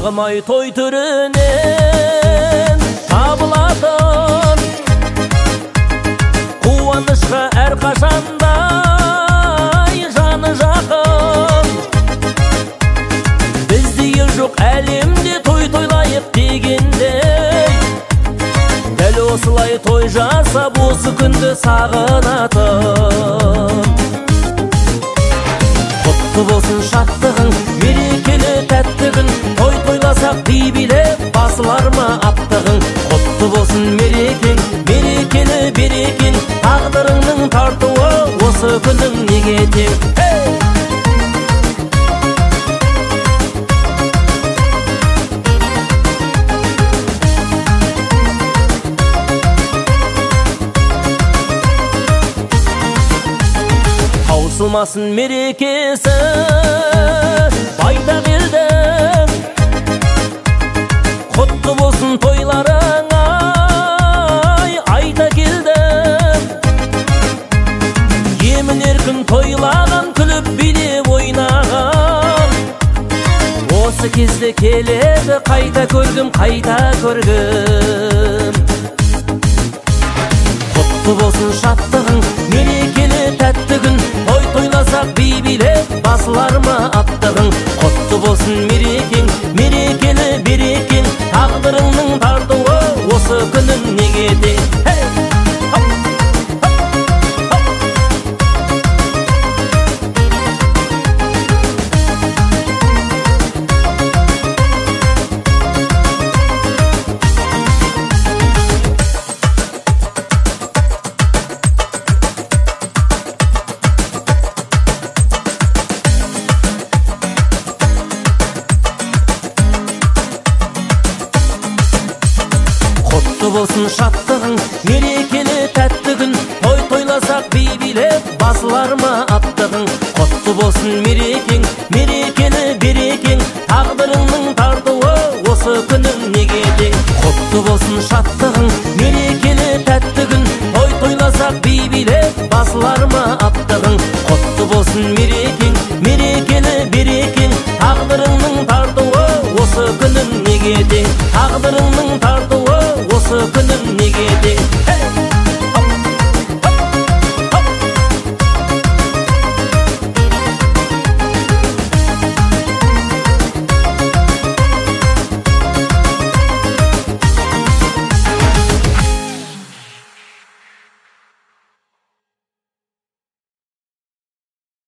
сағымай той түрінен табылатын қуанышқа әр қашандай жаны жақын. Бізде жоқ әлемде той тойлайық дегендей, дәл осылай той жасап осы күнді сағынатын. Құтты болсын шаттығың, мерекелі тәтті күн, той тойласақ би билеп басылар ма аптығың. Құтты болсын мерекең, мерекелі берекең, тағдырыңның тартуы осы күнің неге тең. Таусылмасын мерекесі байтақ елдің, құтты болсын тойларың, айта келдім. Емін-еркін тойлаған, күліп билеп ойнаған, осы кезде келеді қайта көргім, қайта көргім. Құтты болсын шаттығың, мерекелі тәтті күн, той тойласақ би билеп басылар ма аптығың. Құтты болсын мерекең, мерекелі берекең, тағдырыңның тартуы осы күнің неге тең. Құтты болсын шаттығың, мерекелі тәтті күн, той тойласақ би билеп басылар ма аптығың. Құтты болсын мерекең, мерекелі берекең, тағдырыңның тартуы осы күнің неге тең. Құтты болсын шаттығың, мерекелі тәтті күн, той тойласақ би билеп басылар ма аптығың. Құтты болсын мерекең, мерекелі берекең, тағдырыңның тартуы осы күнің неге тең. Тағдырыңның тартуы осы күнің